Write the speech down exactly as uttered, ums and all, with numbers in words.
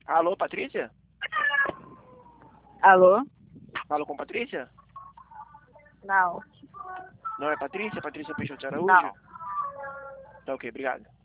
Alô, Patrícia? Alô? Falo com Patrícia? Não. Não é Patrícia? Patrícia Peixoto de Araújo? Não. Tá ok, obrigado.